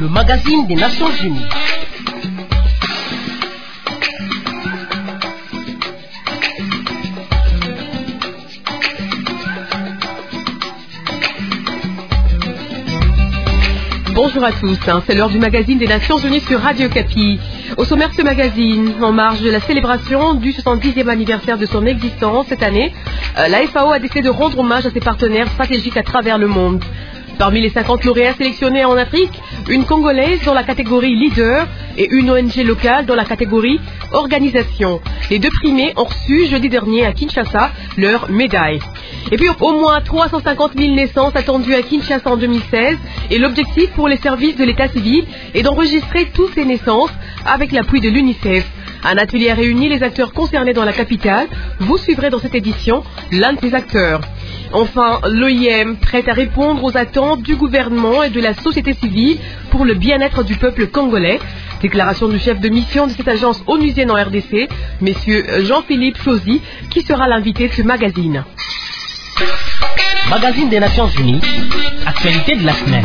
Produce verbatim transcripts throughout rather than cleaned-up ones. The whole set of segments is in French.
le magazine des Nations Unies. Bonjour à tous, hein, c'est l'heure du magazine des Nations Unies sur Radio Kapi. Au sommaire de ce magazine, en marge de la célébration du soixante-dixième anniversaire de son existence cette année, euh, la F A O a décidé de rendre hommage à ses partenaires stratégiques à travers le monde. Parmi les cinquante lauréats sélectionnés en Afrique, une Congolaise dans la catégorie leader et une O N G locale dans la catégorie organisation. Les deux primés ont reçu jeudi dernier à Kinshasa leur médaille. Et puis au moins trois cent cinquante mille naissances attendues à Kinshasa en deux mille seize et l'objectif pour les services de l'état civil est d'enregistrer toutes ces naissances avec l'appui de l'UNICEF. Un atelier a réuni les acteurs concernés dans la capitale. Vous suivrez dans cette édition l'un de ces acteurs. Enfin, l'O I M prête à répondre aux attentes du gouvernement et de la société civile pour le bien-être du peuple congolais. Déclaration du chef de mission de cette agence onusienne en R D C, messieurs Jean-Philippe Chauzy, qui sera l'invité de ce magazine. Magazine des Nations Unies, actualité de la semaine.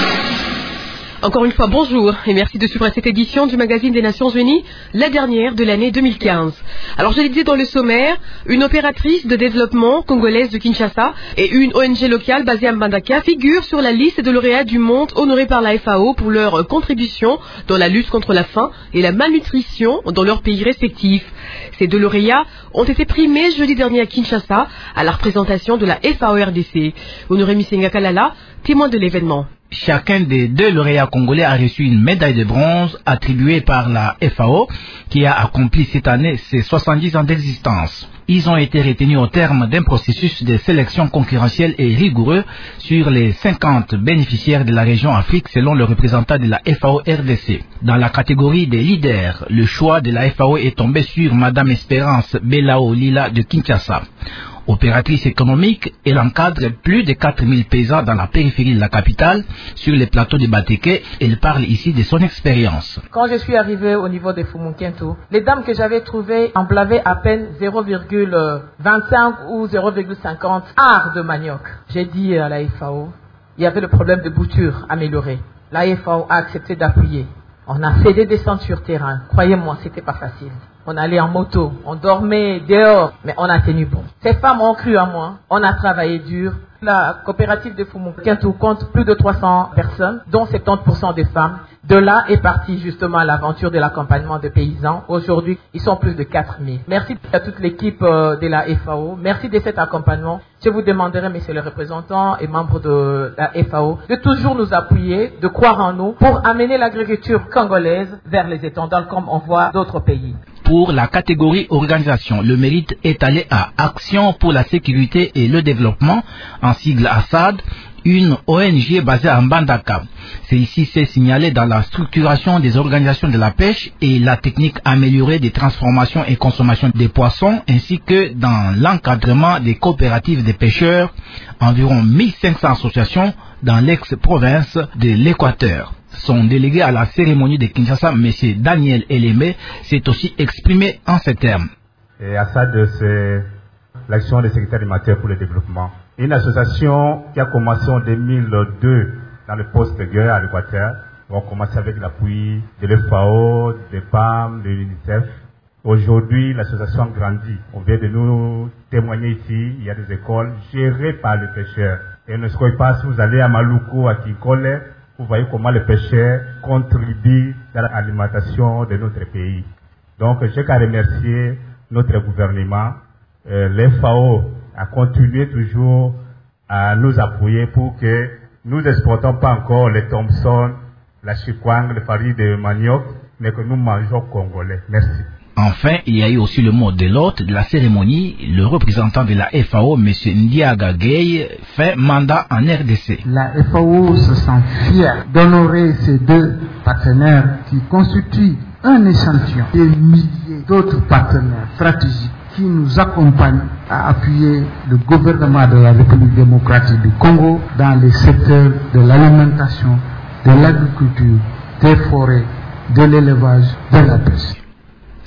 Encore une fois, bonjour et merci de suivre cette édition du magazine des Nations Unies, la dernière de l'année deux mille quinze. Alors je l'ai dit dans le sommaire, une opératrice de développement congolaise de Kinshasa et une O N G locale basée à Mbandaka figurent sur la liste de lauréats du monde honorés par la F A O pour leur contribution dans la lutte contre la faim et la malnutrition dans leurs pays respectifs. Ces deux lauréats ont été primés jeudi dernier à Kinshasa à la représentation de la F A O R D C. Honoré Misenga Kalala, témoin de l'événement. Chacun des deux lauréats congolais a reçu une médaille de bronze attribuée par la F A O qui a accompli cette année ses soixante-dix ans d'existence. Ils ont été retenus au terme d'un processus de sélection concurrentielle et rigoureux sur les cinquante bénéficiaires de la région Afrique selon le représentant de la F A O R D C. Dans la catégorie des leaders, le choix de la F A O est tombé sur Madame Espérance Belao Lila de Kinshasa. Opératrice économique, elle encadre plus de quatre mille paysans dans la périphérie de la capitale, sur les plateaux de Bateke. Elle parle ici de son expérience. Quand je suis arrivée au niveau des Fumukentu, les dames que j'avais trouvées emblavé à peine zéro virgule vingt-cinq ou zéro virgule cinquante arts de manioc. J'ai dit à la F A O, il y avait le problème de bouture amélioré. La F A O a accepté d'appuyer. On a fait des descentes sur terrain. Croyez-moi, c'était pas facile. On allait en moto, on dormait dehors, mais on a tenu bon. Ces femmes ont cru en moi, on a travaillé dur. La coopérative de Fumukentu compte plus de trois cents personnes, dont soixante-dix pour cent des femmes. De là est partie justement l'aventure de l'accompagnement des paysans. Aujourd'hui, ils sont plus de quatre mille. Merci à toute l'équipe de la F A O. Merci de cet accompagnement. Je vous demanderai, messieurs les représentants et membres de la F A O, de toujours nous appuyer, de croire en nous pour amener l'agriculture congolaise vers les étendards comme on voit d'autres pays. Pour la catégorie organisation, le mérite est allé à Action pour la sécurité et le développement, en sigle ASAD, une O N G basée à Mbandaka. C'est ici s'est signalé dans la structuration des organisations de la pêche et la technique améliorée des transformations et consommation des poissons, ainsi que dans l'encadrement des coopératives des pêcheurs, environ mille cinq cents associations dans l'ex-province de l'Équateur. Son délégué à la cérémonie de Kinshasa, M. Daniel Elémé, s'est aussi exprimé en ces termes. Et ASAD, c'est l'action des secrétaires alimentaires pour le développement. Une association qui a commencé en deux mille deux dans le poste de guerre à l'Équateur. On commence avec l'appui de l'F A O, des P A M, de l'UNICEF. Aujourd'hui, l'association grandit. On vient de nous témoigner ici. Il y a des écoles gérées par les pêcheurs. Et ne soyez pas, si vous allez à Maluku, à Kinkole, vous voyez comment les pêcheurs contribuent à l'alimentation de notre pays. Donc, j'ai qu'à remercier notre gouvernement, euh, l'F A O, à continuer toujours à nous appuyer pour que nous n'exportons pas encore les Thompson, la chikwang, les farine de manioc, mais que nous mangeons congolais. Merci. Enfin, il y a eu aussi le mot de l'hôte de la cérémonie. Le représentant de la F A O, M. Ndiaga Gueye, fait mandat en R D C. La F A O se sent fière d'honorer ces deux partenaires qui constituent un échantillon des milliers d'autres partenaires stratégiques qui nous accompagnent à appuyer le gouvernement de la République démocratique du Congo dans les secteurs de l'alimentation, de l'agriculture, des forêts, de l'élevage, de la pêche.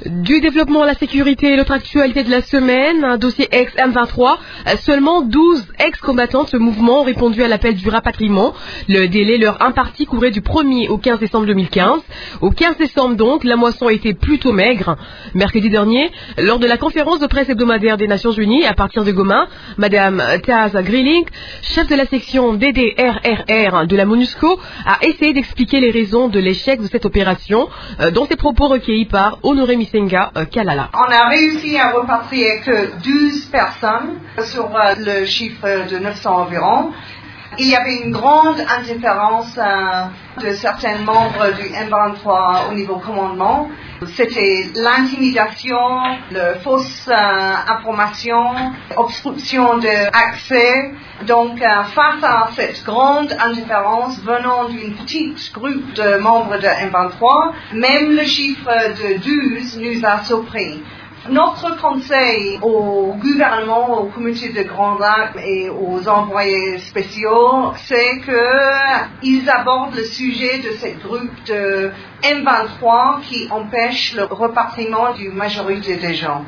Du développement à la sécurité, l'autre actualité de la semaine, un dossier ex-M vingt-trois. Seulement douze ex-combattantes de ce mouvement ont répondu à l'appel du rapatriement. Le délai leur imparti couvrait du premier au quinze décembre deux mille quinze. Au quinze décembre donc, la moisson a été plutôt maigre. Mercredi dernier, lors de la conférence de presse hebdomadaire des Nations Unies à partir de Goma, Madame Taz Grilling, chef de la section D D R R R de la MONUSCO, a essayé d'expliquer les raisons de l'échec de cette opération, euh, dont ses propos recueillis par Honoré Misenga euh, Kalala. On a réussi à repatrier que douze personnes sur euh, le chiffre de neuf cents environ. Il y avait une grande indifférence euh, de certains membres du M vingt-trois au niveau commandement. C'était l'intimidation, la fausse euh, information, obstruction d'accès. Donc, euh, face à cette grande indifférence venant d'une petite groupe de membres de M vingt-trois, même le chiffre de douze nous a surpris. Notre conseil au gouvernement, au comité de Grand Lac et aux envoyés spéciaux, c'est qu'ils abordent le sujet de ce groupe de M vingt-trois qui empêche le repatriement du majorité des gens.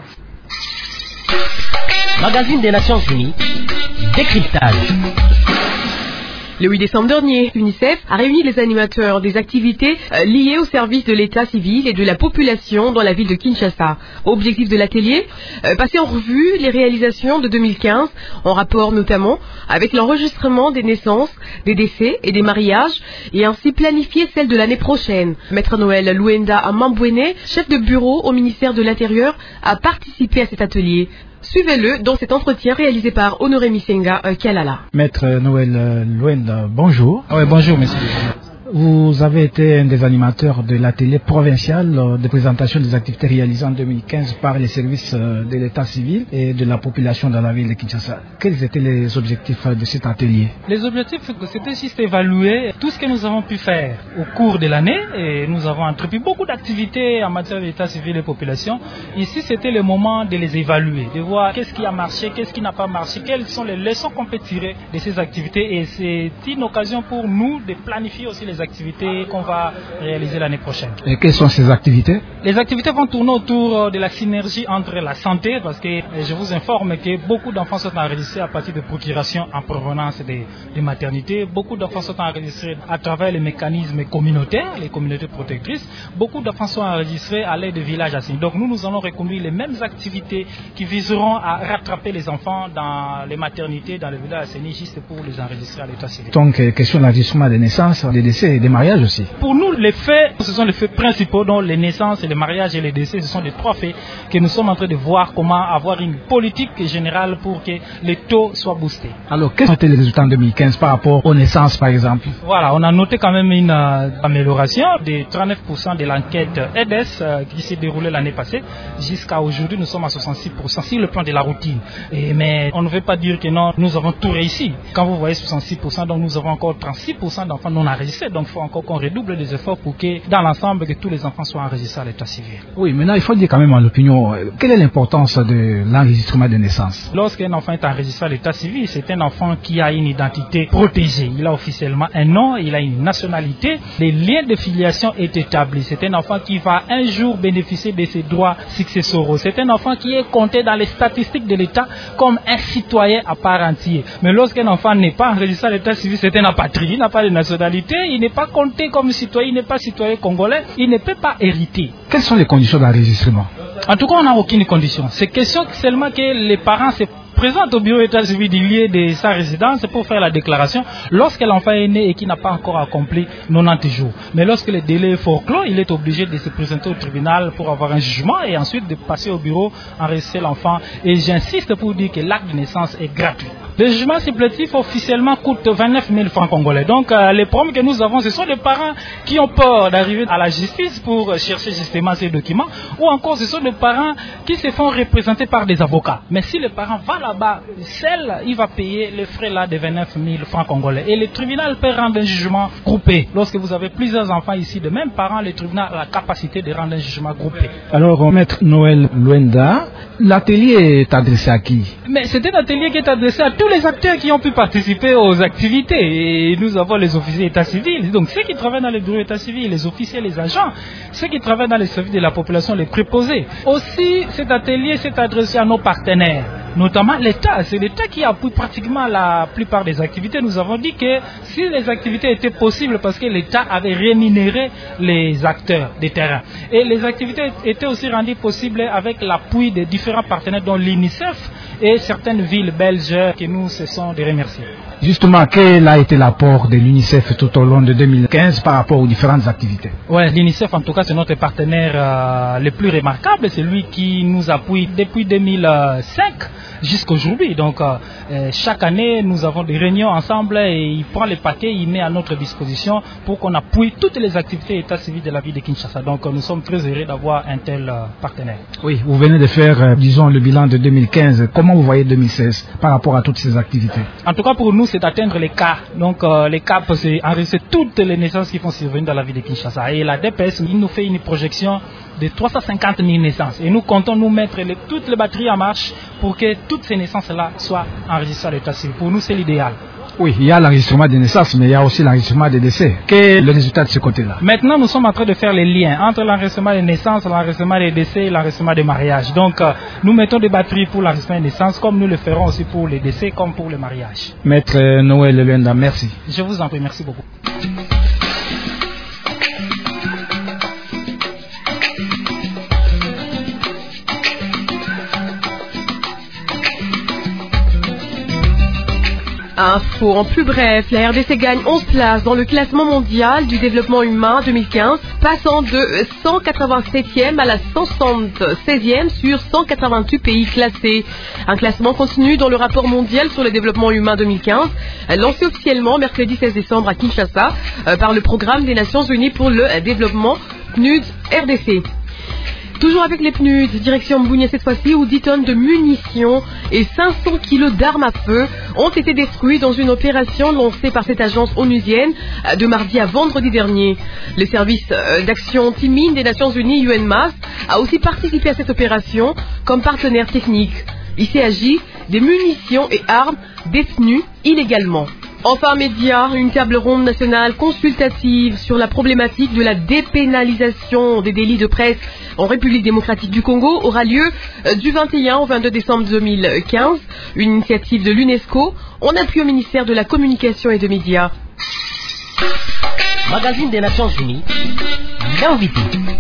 Magazine des Nations Unies, décryptage. Le huit décembre dernier, l'UNICEF a réuni les animateurs des activités euh, liées au service de l'état civil et de la population dans la ville de Kinshasa. Objectif de l'atelier, euh, passer en revue les réalisations de deux mille quinze, en rapport notamment avec l'enregistrement des naissances, des décès et des mariages, et ainsi planifier celle de l'année prochaine. Maître Noël Louenda Amambouene, chef de bureau au ministère de l'Intérieur, a participé à cet atelier. Suivez-le dans cet entretien réalisé par Honoré Misenga euh, Kalala. Maître Noël euh, Louenda, bonjour. Oui, bonjour, monsieur. Vous avez été un des animateurs de l'atelier provincial de présentation des activités réalisées en deux mille quinze par les services de l'état civil et de la population dans la ville de Kinshasa. Quels étaient les objectifs de cet atelier? Les objectifs, c'était juste évaluer tout ce que nous avons pu faire au cours de l'année, et nous avons entrepris beaucoup d'activités en matière d'état civil et population. Ici, c'était le moment de les évaluer, de voir qu'est-ce qui a marché, qu'est-ce qui n'a pas marché, quelles sont les leçons qu'on peut tirer de ces activités, et c'est une occasion pour nous de planifier aussi les activités qu'on va réaliser l'année prochaine. Et quelles sont ces activités? Les activités vont tourner autour de la synergie entre la santé, parce que je vous informe que beaucoup d'enfants sont enregistrés à partir de procurations en provenance des, des maternités. Beaucoup d'enfants sont enregistrés à travers les mécanismes communautaires, les communautés protectrices. Beaucoup d'enfants sont enregistrés à l'aide de villages assignés. Donc nous, nous allons reconduire les mêmes activités qui viseront à rattraper les enfants dans les maternités, dans les villages assignés, juste pour les enregistrer à l'état civil. Donc, question d'enregistrement des naissances, des décès et des mariages aussi. Pour nous, les faits, ce sont les faits principaux, dont les naissances, les mariages et les décès, ce sont les trois faits que nous sommes en train de voir comment avoir une politique générale pour que les taux soient boostés. Alors, quels ont été les résultats en deux mille quinze par rapport aux naissances, par exemple? Voilà, on a noté quand même une euh, amélioration de trente-neuf pour cent de l'enquête E D E S euh, qui s'est déroulée l'année passée. Jusqu'à aujourd'hui, nous sommes à soixante-six pour cent sur le plan de la routine. Et, mais on ne veut pas dire que non, nous avons tout réussi. Quand vous voyez soixante-six pour cent, donc nous avons encore trente-six pour cent d'enfants non enregistrés. Donc il faut encore qu'on redouble des efforts pour que, dans l'ensemble, que tous les enfants soient enregistrés à l'état civil. Oui, maintenant, il faut dire quand même en opinion, quelle est l'importance de l'enregistrement de naissance? Lorsqu'un enfant est enregistré à l'état civil, c'est un enfant qui a une identité protégée. Il a officiellement un nom, il a une nationalité, les liens de filiation est établi. C'est un enfant qui va un jour bénéficier de ses droits successoraux. C'est un enfant qui est compté dans les statistiques de l'État comme un citoyen à part entière. Mais lorsqu'un enfant n'est pas enregistré à l'état civil, c'est un apatride, il n'a pas de nationalité, il n'est pas compté comme citoyen, il n'est pas citoyen congolais, il ne peut pas hériter. Quelles sont les conditions d'enregistrement? En tout cas, on n'a aucune condition. C'est question seulement que les parents se présentent au bureau d'état civil du lieu de sa résidence pour faire la déclaration lorsque l'enfant est né et qui n'a pas encore accompli quatre-vingt-dix jours. Mais lorsque le délai est forclos, il est obligé de se présenter au tribunal pour avoir un jugement et ensuite de passer au bureau, enregistrer l'enfant. Et j'insiste pour dire que l'acte de naissance est gratuit. Le jugement supplétif officiellement coûte vingt-neuf mille francs congolais. Donc euh, les problèmes que nous avons, ce sont les parents qui ont peur d'arriver à la justice pour chercher justement ces documents, ou encore ce sont les parents qui se font représenter par des avocats. Mais si les parents vont là, bah, celle, il va payer les frais là de vingt-neuf mille francs congolais. Et le tribunal peut rendre un jugement groupé. Lorsque vous avez plusieurs enfants ici de même parents, le tribunal a la capacité de rendre un jugement groupé. Alors, maître Noël Luenda, l'atelier est adressé à qui? Mais c'est un atelier qui est adressé à tous les acteurs qui ont pu participer aux activités. Et nous avons les officiers d'état civil, donc ceux qui travaillent dans les bureaux d'état civil, les officiers, les agents, ceux qui travaillent dans les services de la population, les préposés. Aussi, cet atelier s'est adressé à nos partenaires, notamment l'État. C'est l'État qui appuie pratiquement la plupart des activités. Nous avons dit que si les activités étaient possibles, parce que l'État avait rémunéré les acteurs des terrains. Et les activités étaient aussi rendues possibles avec l'appui des différents partenaires, dont l'UNICEF et certaines villes belges que nous cessons de remercier. Justement, quel a été l'apport de l'UNICEF tout au long de deux mille quinze par rapport aux différentes activités? Ouais, l'UNICEF, en tout cas, c'est notre partenaire euh, le plus remarquable. C'est lui qui nous appuie depuis deux mille cinq jusqu'à aujourd'hui. Donc, euh, chaque année, nous avons des réunions ensemble et il prend les paquets, il met à notre disposition pour qu'on appuie toutes les activités état civil de la ville de Kinshasa. Donc, euh, nous sommes très heureux d'avoir un tel euh, partenaire. Oui, vous venez de faire, euh, disons, le bilan de deux mille quinze. Comment vous voyez deux mille seize par rapport à toutes ces activités? En tout cas, pour nous, c'est d'atteindre les cas. Donc, euh, les cas, c'est enregistrer toutes les naissances qui vont survenir dans la ville de Kinshasa. Et la D P S, il nous fait une projection de trois cent cinquante mille naissances. Et nous comptons nous mettre les, toutes les batteries en marche pour que toutes ces naissances-là soient enregistrées à l'état civil. Pour nous, c'est l'idéal. Oui, il y a l'enregistrement des naissances, mais il y a aussi l'enregistrement des décès. Quel est le résultat de ce côté-là? Maintenant, nous sommes en train de faire les liens entre l'enregistrement des naissances, l'enregistrement des décès et l'enregistrement des mariages. Donc, euh, nous mettons des batteries pour l'enregistrement des naissances, comme nous le ferons aussi pour les décès, comme pour les mariages. Maître Noël Luenda, merci. Je vous en prie, merci beaucoup. Info en plus bref, la R D C gagne onze places dans le classement mondial du développement humain deux mille quinze, passant de cent quatre-vingt-septième à la cent soixante-seizième sur cent quatre-vingt-huit pays classés. Un classement continu dans le rapport mondial sur le développement humain deux mille quinze, lancé officiellement mercredi seize décembre à Kinshasa par le programme des Nations Unies pour le développement P N U D R D C. Toujours avec les P N U D, direction Mbounia cette fois-ci, où dix tonnes de munitions et cinq cents kilos d'armes à feu ont été détruits dans une opération lancée par cette agence onusienne de mardi à vendredi dernier. Le service d'action anti-mine des Nations Unies, U N M A S, a aussi participé à cette opération comme partenaire technique. Il s'agit des munitions et armes détenues illégalement. Enfin, médias, une table ronde nationale consultative sur la problématique de la dépénalisation des délits de presse en République démocratique du Congo aura lieu du vingt et un au vingt-deux décembre deux mille quinze, une initiative de l'UNESCO en appui au ministère de la Communication et des Médias. Magazine des Nations Unies, l'invité.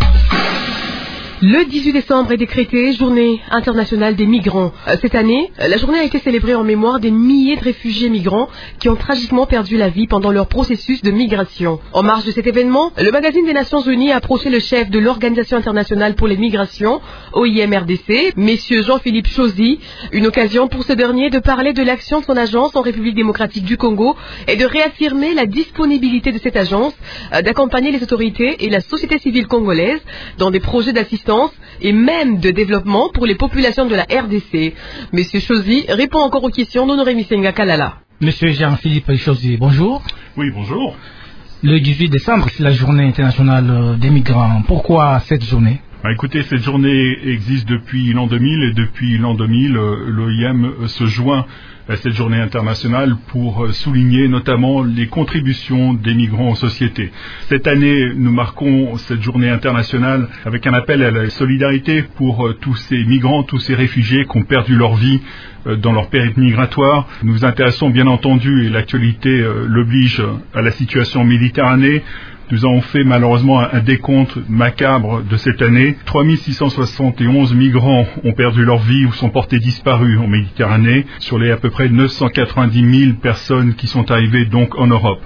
Le dix-huit décembre est décrété Journée internationale des migrants. Cette année, la journée a été célébrée en mémoire des milliers de réfugiés migrants qui ont tragiquement perdu la vie pendant leur processus de migration. En marge de cet événement, le magazine des Nations Unies a approché le chef de l'Organisation internationale pour les migrations, O I M R D C, Monsieur Jean-Philippe Chauzy, une occasion pour ce dernier de parler de l'action de son agence en République démocratique du Congo et de réaffirmer la disponibilité de cette agence d'accompagner les autorités et la société civile congolaise dans des projets d'assistance et même de développement pour les populations de la R D C. Monsieur Chauzy répond encore aux questions d'Honoré Misenga Kalala. Monsieur Jean-Philippe Chauzy, bonjour. Oui, bonjour. Le dix-huit décembre, c'est la journée internationale des migrants. Pourquoi cette journée? Bah, écoutez, cette journée existe depuis l'an deux mille et depuis l'an deux mille, l'O I M se joint à cette journée internationale pour souligner notamment les contributions des migrants aux sociétés. Cette année, nous marquons cette journée internationale avec un appel à la solidarité pour tous ces migrants, tous ces réfugiés qui ont perdu leur vie dans leur périple migratoire. Nous nous intéressons bien entendu, et l'actualité l'oblige, à la situation en Méditerranée. Nous avons fait malheureusement un décompte macabre de cette année. trois mille six cent soixante et onze migrants ont perdu leur vie ou sont portés disparus en Méditerranée, sur les à peu près neuf cent quatre-vingt-dix mille personnes qui sont arrivées donc en Europe.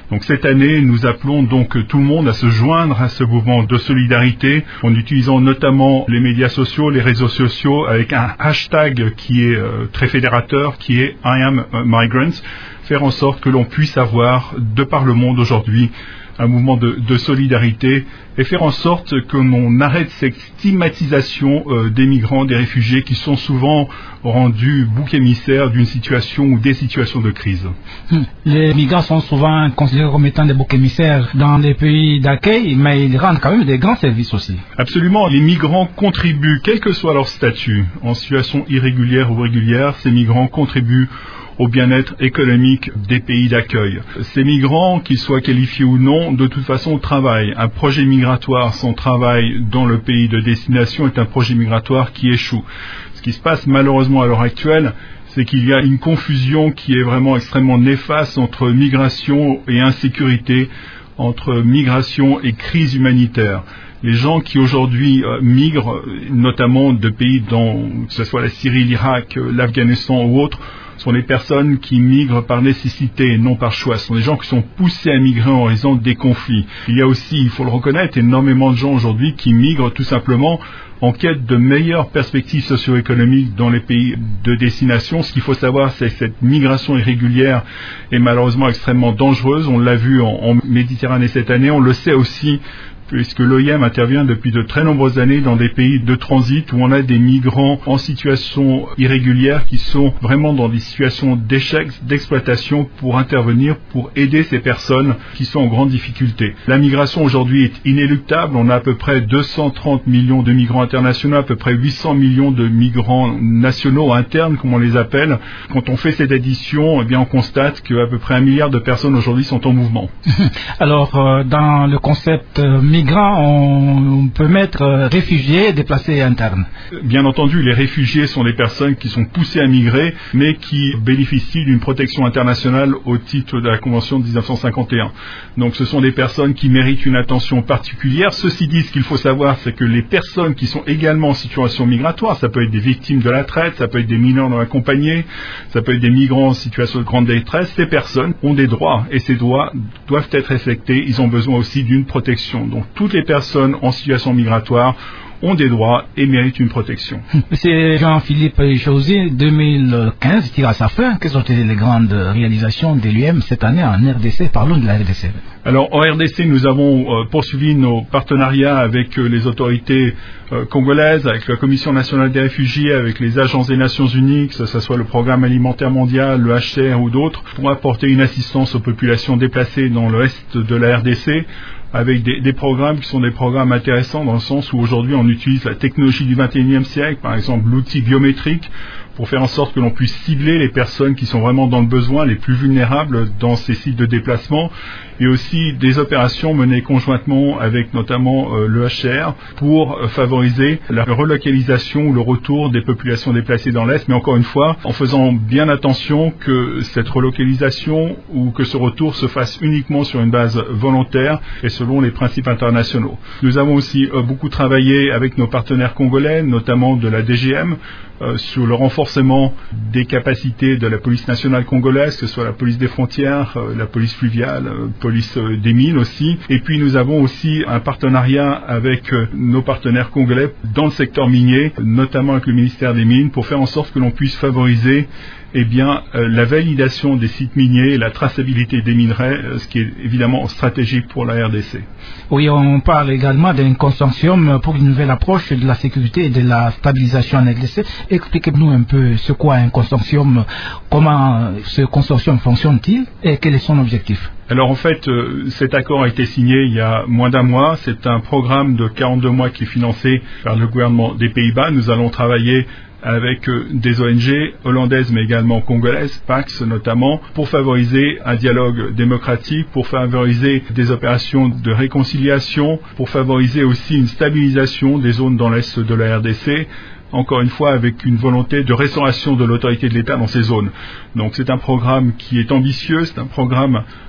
Donc cette année, nous appelons donc tout le monde à se joindre à ce mouvement de solidarité en utilisant notamment les médias sociaux, les réseaux sociaux, avec un hashtag qui est euh, très fédérateur, qui est I am migrant, faire en sorte que l'on puisse avoir, de par le monde aujourd'hui, un mouvement de, de solidarité et faire en sorte que l'on arrête cette stigmatisation euh, des migrants, des réfugiés qui sont souvent rendus boucs émissaires d'une situation ou des situations de crise. Les migrants sont souvent considérés comme étant des boucs émissaires dans les pays d'accueil, mais ils rendent quand même des grands services aussi. Absolument, les migrants contribuent, quel que soit leur statut, en situation irrégulière ou régulière, ces migrants contribuent au bien-être économique des pays d'accueil. Ces migrants, qu'ils soient qualifiés ou non, de toute façon travaillent. Un projet migratoire sans travail dans le pays de destination est un projet migratoire qui échoue. Ce qui se passe malheureusement à l'heure actuelle, c'est qu'il y a une confusion qui est vraiment extrêmement néfaste entre migration et insécurité, entre migration et crise humanitaire. Les gens qui aujourd'hui euh, migrent, notamment de pays dont, que ce soit la Syrie, l'Irak, l'Afghanistan ou autres, sont les personnes qui migrent par nécessité et non par choix. Ce sont des gens qui sont poussés à migrer en raison des conflits. Il y a aussi, il faut le reconnaître, énormément de gens aujourd'hui qui migrent tout simplement en quête de meilleures perspectives socio-économiques dans les pays de destination. Ce qu'il faut savoir, c'est que cette migration irrégulière est malheureusement extrêmement dangereuse. On l'a vu en, en Méditerranée cette année, on le sait aussi puisque l'O I M intervient depuis de très nombreuses années dans des pays de transit où on a des migrants en situation irrégulière qui sont vraiment dans des situations d'échec, d'exploitation pour intervenir, pour aider ces personnes qui sont en grande difficulté. La migration aujourd'hui est inéluctable. On a à peu près deux cent trente millions de migrants internationaux, à peu près huit cents millions de migrants nationaux internes, comme on les appelle. Quand on fait cette addition, eh bien, on constate qu'à peu près un milliard de personnes aujourd'hui sont en mouvement. Alors, euh, dans le concept euh, migrants, on peut mettre euh, réfugiés, déplacés internes. Bien entendu, les réfugiés sont des personnes qui sont poussées à migrer, mais qui bénéficient d'une protection internationale au titre de la Convention de dix-neuf cent cinquante et un. Donc ce sont des personnes qui méritent une attention particulière. Ceci dit, ce qu'il faut savoir, c'est que les personnes qui sont également en situation migratoire, ça peut être des victimes de la traite, ça peut être des mineurs non accompagnés, ça peut être des migrants en situation de grande détresse, ces personnes ont des droits, et ces droits doivent être respectés. Ils ont besoin aussi d'une protection. Donc toutes les personnes en situation migratoire ont des droits et méritent une protection. Monsieur Jean-Philippe José, deux mille quinze tire à sa fin. Quelles ont été les grandes réalisations de l'U M cette année en R D C? Parlons de la R D C. Alors en R D C, nous avons euh, poursuivi nos partenariats avec euh, les autorités euh, congolaises, avec la Commission nationale des réfugiés, avec les agences des Nations Unies, que ce soit le Programme alimentaire mondial, le H C R ou d'autres, pour apporter une assistance aux populations déplacées dans l'Est de la R D C, avec des, des programmes qui sont des programmes intéressants dans le sens où aujourd'hui on utilise la technologie du vingt et unième siècle, par exemple l'outil biométrique, pour faire en sorte que l'on puisse cibler les personnes qui sont vraiment dans le besoin, les plus vulnérables dans ces sites de déplacement, et aussi des opérations menées conjointement avec notamment euh, le H C R pour euh, favoriser la relocalisation ou le retour des populations déplacées dans l'Est, mais encore une fois, en faisant bien attention que cette relocalisation ou que ce retour se fasse uniquement sur une base volontaire et selon les principes internationaux. Nous avons aussi euh, beaucoup travaillé avec nos partenaires congolais, notamment de la D G M, euh, sur le renforcement des capacités de la police nationale congolaise, que ce soit la police des frontières, euh, la police fluviale, euh, police euh, des mines aussi. Et puis nous avons aussi un partenariat avec euh, nos partenaires congolais dans le secteur minier, notamment avec le ministère des Mines, pour faire en sorte que l'on puisse favoriser eh bien, euh, la validation des sites miniers et la traçabilité des minerais, euh, ce qui est évidemment stratégique pour la R D C. Oui, on parle également d'un consortium pour une nouvelle approche de la sécurité et de la stabilisation en R D C. Expliquez-nous un peu ce qu'est un consortium, comment ce consortium fonctionne-t-il et quel est son objectif? Alors en fait, euh, cet accord a été signé il y a moins d'un mois. C'est un programme de quarante-deux mois qui est financé par le gouvernement des Pays-Bas. Nous allons travailler avec euh, des O N G hollandaises mais également congolaises, Pax notamment, pour favoriser un dialogue démocratique, pour favoriser des opérations de réconciliation, pour favoriser aussi une stabilisation des zones dans l'Est de la R D C, encore une fois avec une volonté de restauration de l'autorité de l'État dans ces zones. Donc c'est un programme qui est ambitieux, c'est un programme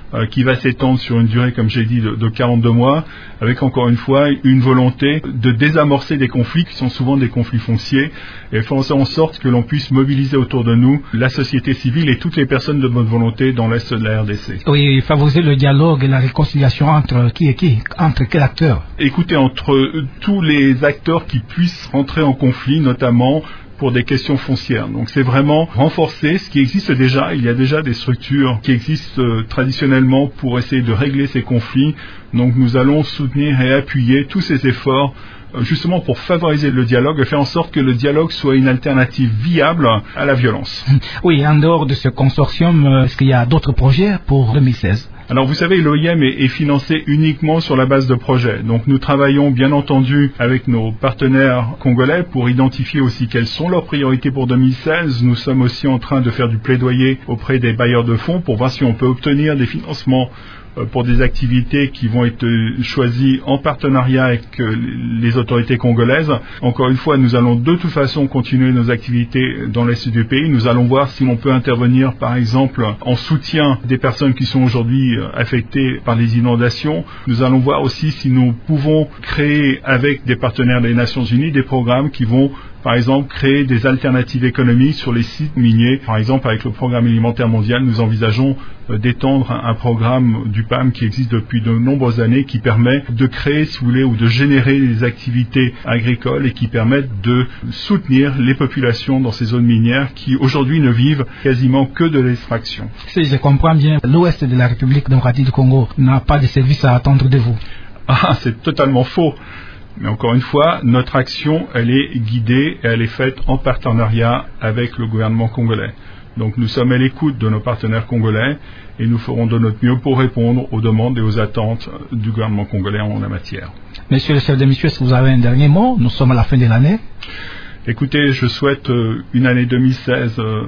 euh, qui va s'étendre sur une durée, comme j'ai dit, de, de quarante-deux mois, avec encore une fois une volonté de désamorcer des conflits qui sont souvent des conflits fonciers et faire en sorte que l'on puisse mobiliser autour de nous la société civile et toutes les personnes de bonne volonté dans l'Est de la R D C. Oui, favoriser le dialogue et la réconciliation entre qui et qui, entre quel acteur? Écoutez, entre tous les acteurs qui puissent rentrer en conflit, notamment pour des questions foncières. Donc c'est vraiment renforcer ce qui existe déjà. Il y a déjà des structures qui existent euh, traditionnellement pour essayer de régler ces conflits. Donc nous allons soutenir et appuyer tous ces efforts euh, justement pour favoriser le dialogue et faire en sorte que le dialogue soit une alternative viable à la violence. Oui, en dehors de ce consortium, euh, est-ce qu'il y a d'autres projets pour deux mille seize? Alors vous savez, l'O I M est, est financé uniquement sur la base de projets. Donc nous travaillons bien entendu avec nos partenaires congolais pour identifier aussi quelles sont leurs priorités pour deux mille seize. Nous sommes aussi en train de faire du plaidoyer auprès des bailleurs de fonds pour voir si on peut obtenir des financements pour des activités qui vont être choisies en partenariat avec les autorités congolaises. Encore une fois, nous allons de toute façon continuer nos activités dans l'Est du pays. Nous allons voir si l'on peut intervenir, par exemple, en soutien des personnes qui sont aujourd'hui affectées par les inondations. Nous allons voir aussi si nous pouvons créer avec des partenaires des Nations Unies des programmes qui vont par exemple, créer des alternatives économiques sur les sites miniers. Par exemple, avec le Programme alimentaire mondial, nous envisageons euh, d'étendre un, un programme du P A M qui existe depuis de nombreuses années, qui permet de créer, si vous voulez, ou de générer des activités agricoles et qui permettent de soutenir les populations dans ces zones minières qui, aujourd'hui, ne vivent quasiment que de l'extraction. Si je comprends bien, l'Ouest de la République démocratique du Congo n'a pas de service à attendre de vous. Ah, c'est totalement faux. Mais encore une fois, notre action, elle est guidée et elle est faite en partenariat avec le gouvernement congolais. Donc nous sommes à l'écoute de nos partenaires congolais et nous ferons de notre mieux pour répondre aux demandes et aux attentes du gouvernement congolais en la matière. Monsieur le chef de mission, est-ce que vous avez un dernier mot? Nous sommes à la fin de l'année. Écoutez, je souhaite euh, une année deux mille seize euh,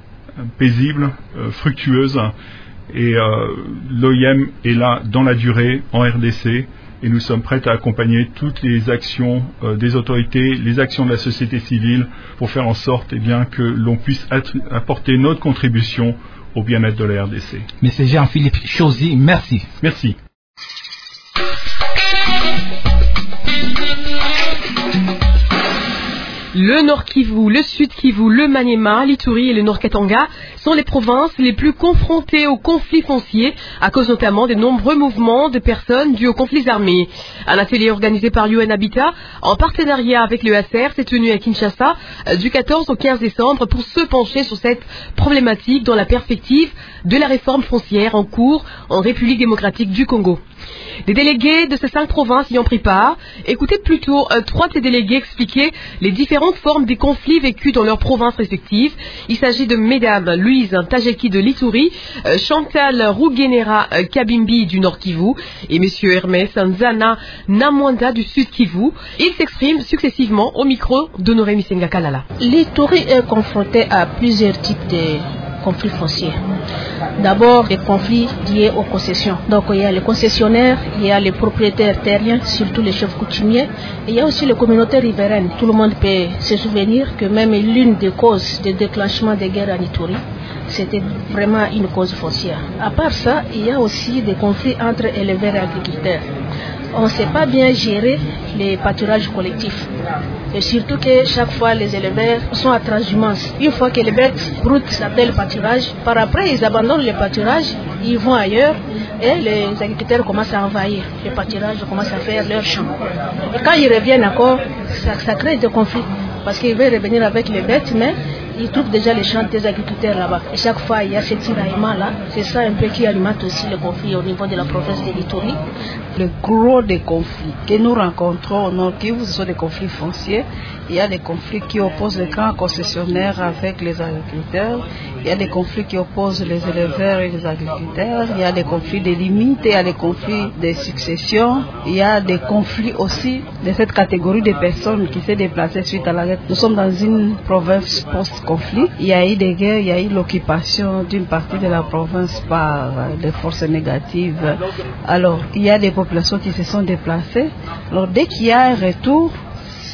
paisible, euh, fructueuse et euh, l'O I M est là dans la durée en R D C. Et nous sommes prêts à accompagner toutes les actions euh, des autorités, les actions de la société civile pour faire en sorte eh bien, que l'on puisse apporter notre contribution au bien-être de la R D C. Monsieur Jean-Philippe Chauzy, merci. Merci. Le Nord Kivu, le Sud Kivu, le Maniema, l'Ituri et le Nord Katanga sont les provinces les plus confrontées aux conflits fonciers, à cause notamment des nombreux mouvements de personnes dus aux conflits armés. Un atelier organisé par U N Habitat en partenariat avec le H C R s'est tenu à Kinshasa du quatorze au quinze décembre pour se pencher sur cette problématique dans la perspective de la réforme foncière en cours en République démocratique du Congo. Des délégués de ces cinq provinces y ont pris part. Écoutez plutôt euh, trois de ces délégués expliquer les différentes formes des conflits vécus dans leurs provinces respectives. Il s'agit de Mesdames Louise Tajeki de l'Ituri, euh, Chantal Rougenera euh, Kabimbi du Nord Kivu et Monsieur Hermès Nzana Namwanda du Sud Kivu. Ils s'expriment successivement au micro d'Honoré Misenga Kalala. L'Ituri est confronté à plusieurs types de conflits fonciers. D'abord, des conflits liés aux concessions. Donc, il y a les concessionnaires, il y a les propriétaires terriens, surtout les chefs coutumiers, et il y a aussi les communautés riveraines. Tout le monde peut se souvenir que même l'une des causes de déclenchement des guerres en Ituri, c'était vraiment une cause foncière. À part ça, il y a aussi des conflits entre éleveurs et agriculteurs. On ne sait pas bien gérer les pâturages collectifs. Et surtout que chaque fois les éleveurs sont à transhumance. Une fois que les bêtes broutent s'appelle pâturage, par après ils abandonnent le pâturage, ils vont ailleurs et les agriculteurs commencent à envahir le pâturage, commencent à faire leurs champs. Et quand ils reviennent encore, ça, ça crée des conflits. Parce qu'ils veulent revenir avec les bêtes, mais ils trouvent déjà les champs des agriculteurs là-bas. Et chaque fois, il y a ce tiraillement-là. C'est ça un peu qui alimente aussi le conflit au niveau de la province de l'Ituri. Le gros des conflits que nous rencontrons au Nord Kivu, ce sont des conflits fonciers. Il y a des conflits qui opposent les grands concessionnaires avec les agriculteurs. Il y a des conflits qui opposent les éleveurs et les agriculteurs. Il y a des conflits de limites, il y a des conflits de succession. Il y a des conflits aussi de cette catégorie de personnes qui s'est déplacée suite à la guerre. Nous sommes dans une province post-conflit. Il y a eu des guerres, il y a eu l'occupation d'une partie de la province par des forces négatives. Alors, il y a des populations qui se sont déplacées. Alors, dès qu'il y a un retour,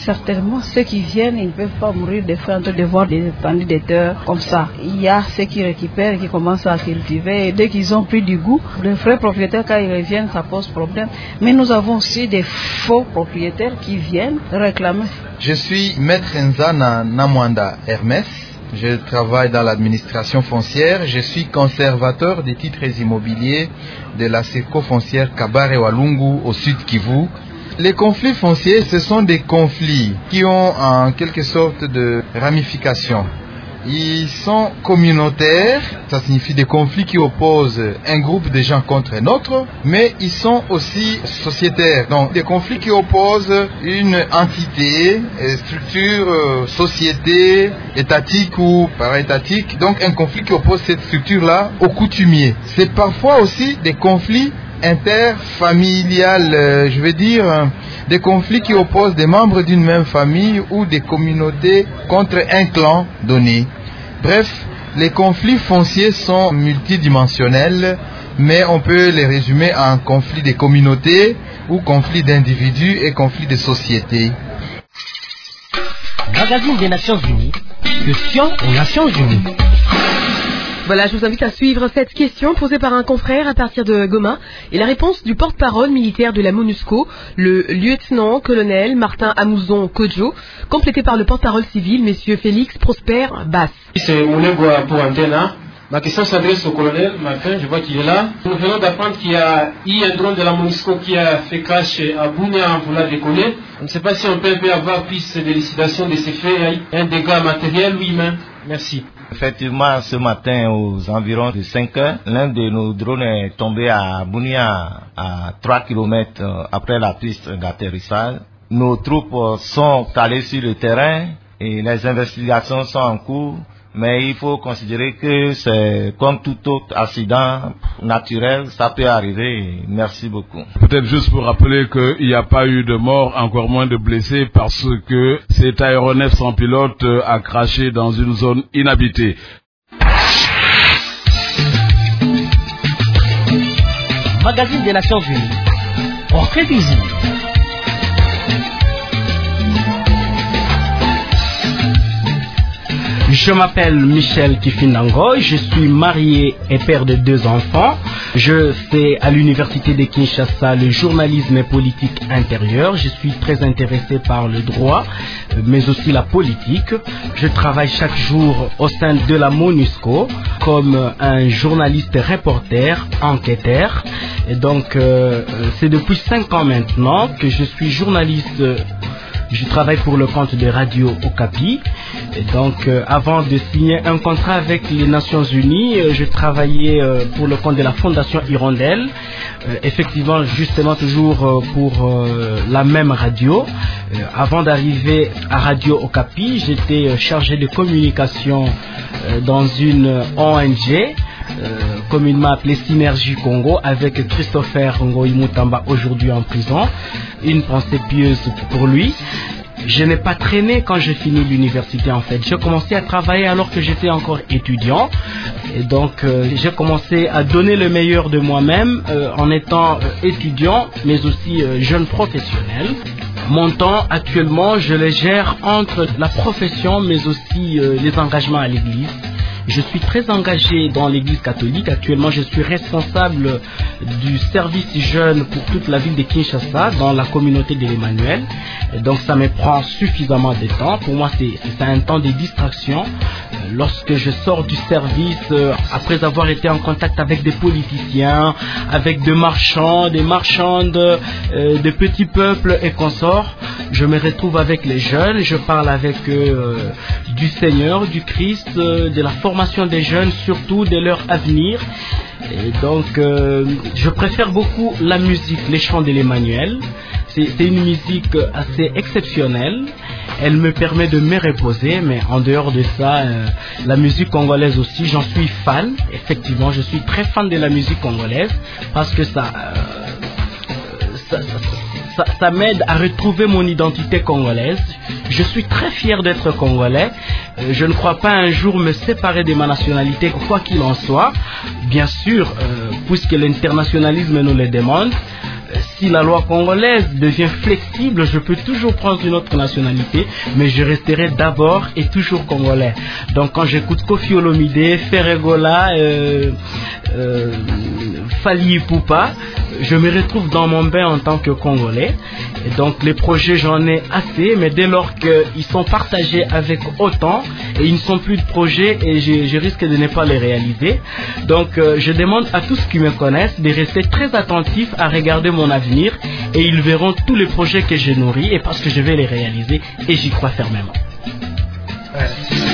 Certainement, ceux qui viennent, ils ne peuvent pas mourir de faim en train de voir des étendues de terre comme ça. Il y a ceux qui récupèrent, qui commencent à cultiver, et dès qu'ils ont pris du goût, les vrais propriétaires, quand ils reviennent, ça pose problème. Mais nous avons aussi des faux propriétaires qui viennent réclamer. Je suis maître Nzana Namwanda Hermès. Je travaille dans l'administration foncière. Je suis conservateur des titres immobiliers de la Serco foncière Kabare Walungu au sud Kivu. Les conflits fonciers, ce sont des conflits qui ont en quelque sorte de ramifications. Ils sont communautaires, ça signifie des conflits qui opposent un groupe de gens contre un autre, mais ils sont aussi sociétaires. Donc des conflits qui opposent une entité, structure, société, étatique ou para-étatique. Donc un conflit qui oppose cette structure-là aux coutumiers. C'est parfois aussi des conflits interfamilial, euh, je veux dire, euh, des conflits qui opposent des membres d'une même famille ou des communautés contre un clan donné. Bref, les conflits fonciers sont multidimensionnels, mais on peut les résumer en conflits des communautés ou conflits d'individus et conflits de sociétés. Magazine des Nations Unies, question aux Nations Unies. Voilà, je vous invite à suivre cette question posée par un confrère à partir de Goma et la réponse du porte-parole militaire de la MONUSCO, le lieutenant-colonel Martin Amouzon Kodjo, complété par le porte-parole civil, messieurs Félix Prosper Bass. C'est Moulengwa pour Antena. Ma question s'adresse au colonel Martin, je vois qu'il est là. Nous venons d'apprendre qu'il y a eu un drone de la MONUSCO qui a fait crash à Bounia, vous l'avez déconné. On ne sait pas si on peut un peu avoir plus d'élucidation de ces faits, un dégât matériel ou humain. Merci. Effectivement, ce matin, aux environs de cinq heures, l'un de nos drones est tombé à Bounia, à trois kilomètres après la piste d'atterrissage. Nos troupes sont allées sur le terrain et les investigations sont en cours. Mais il faut considérer que c'est comme tout autre accident naturel, ça peut arriver. Merci beaucoup. Peut-être juste pour rappeler qu'il n'y a pas eu de mort, encore moins de blessés, parce que cet aéronef sans pilote a craché dans une zone inhabitée. Magazine des Nations Unies. Portrait du jour. Je m'appelle Michel Kifinangoy, je suis marié et père de deux enfants. Je fais à l'université de Kinshasa le journalisme et politique intérieure. Je suis très intéressé par le droit, mais aussi la politique. Je travaille chaque jour au sein de la MONUSCO comme un journaliste reporter, enquêteur. Et donc, euh, c'est depuis cinq ans maintenant que je suis journaliste. Je travaille pour le compte de Radio Okapi. Et donc, euh, avant de signer un contrat avec les Nations Unies, euh, je travaillais euh, pour le compte de la Fondation Hirondelle. Euh, effectivement, justement, toujours euh, pour euh, la même radio. Euh, avant d'arriver à Radio Okapi, j'étais euh, chargé de communication euh, dans une O N G. Euh, communément appelé Synergie Congo, avec Christopher Ngoï Moutamba, aujourd'hui en prison. Une pensée pieuse pour lui. Je n'ai pas traîné quand j'ai fini l'université en fait. J'ai commencé à travailler alors que j'étais encore étudiant. Et donc euh, j'ai commencé à donner le meilleur de moi-même euh, en étant euh, étudiant, mais aussi euh, jeune professionnel. Mon temps actuellement, je le gère entre la profession, mais aussi euh, les engagements à l'église. Je suis très engagé dans l'église catholique. Actuellement, je suis responsable du service jeune pour toute la ville de Kinshasa dans la communauté de l'Emmanuel. Donc, ça me prend suffisamment de temps. Pour moi, c'est un temps de distraction. Lorsque je sors du service, après avoir été en contact avec des politiciens, avec des marchands, des marchandes, euh, des petits peuples et consorts, je me retrouve avec les jeunes. Je parle avec eux euh, du Seigneur, du Christ, euh, de la formation des jeunes, surtout de leur avenir. Et donc, euh, je préfère beaucoup la musique, les chants de l'Emmanuel. C'est une musique assez exceptionnelle. Elle me permet de me reposer, mais en dehors de ça, euh, la musique congolaise aussi, j'en suis fan. Effectivement, je suis très fan de la musique congolaise parce que ça, euh, ça, ça, ça, ça m'aide à retrouver mon identité congolaise. Je suis très fier d'être congolais. Euh, je ne crois pas un jour me séparer de ma nationalité, quoi qu'il en soit. Bien sûr, euh, puisque l'internationalisme nous le demande. si la loi congolaise devient flexible, je peux toujours prendre une autre nationalité, mais je resterai d'abord et toujours congolais. Donc quand j'écoute Koffi Olomide, Ferregola, euh, euh, Fally Ipupa, je me retrouve dans mon bain en tant que Congolais. Et donc les projets, j'en ai assez, mais dès lors qu'ils sont partagés avec autant, et ils ne sont plus de projets et je, je risque de ne pas les réaliser. Donc euh, je demande à tous qui me connaissent de rester très attentifs à regarder mon avenir et ils verront tous les projets que je nourris et parce que je vais les réaliser et j'y crois fermement. Ouais.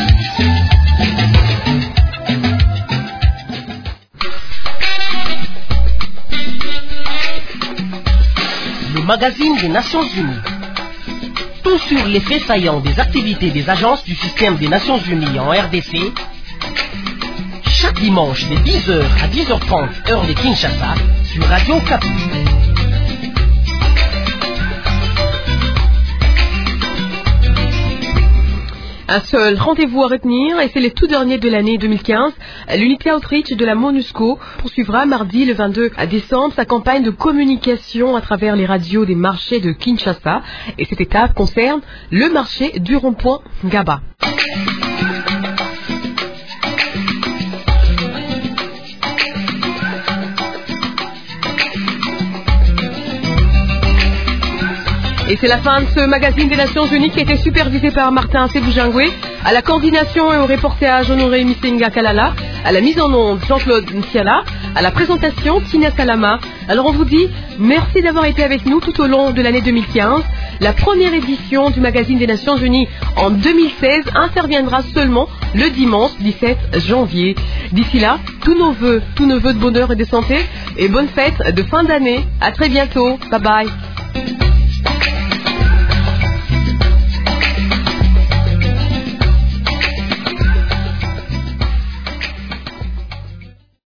Le magazine des Nations Unies. Tout sur les faits saillants des activités des agences du système des Nations Unies en R D C. Chaque dimanche de dix heures à dix heures trente, heure de Kinshasa, sur Radio Kapi. Un seul rendez-vous à retenir, et c'est le tout dernier de l'année deux mille quinze. L'unité Outreach de la MONUSCO poursuivra mardi le vingt-deux décembre sa campagne de communication à travers les radios des marchés de Kinshasa. Et cette étape concerne le marché du rond-point Gaba. Et c'est la fin de ce magazine des Nations Unies qui a été supervisé par Martin Sebujangwe. À la coordination et au reportage, Honoré Misenga Kalala. À la mise en onde, Jean-Claude Ntiala. À la présentation, Tina Salama. Alors on vous dit merci d'avoir été avec nous tout au long de l'année deux mille quinze. La première édition du magazine des Nations Unies en deux mille seize interviendra seulement le dimanche dix-sept janvier. D'ici là, tous nos vœux, tous nos vœux de bonheur et de santé et bonne fête de fin d'année. À très bientôt. Bye bye.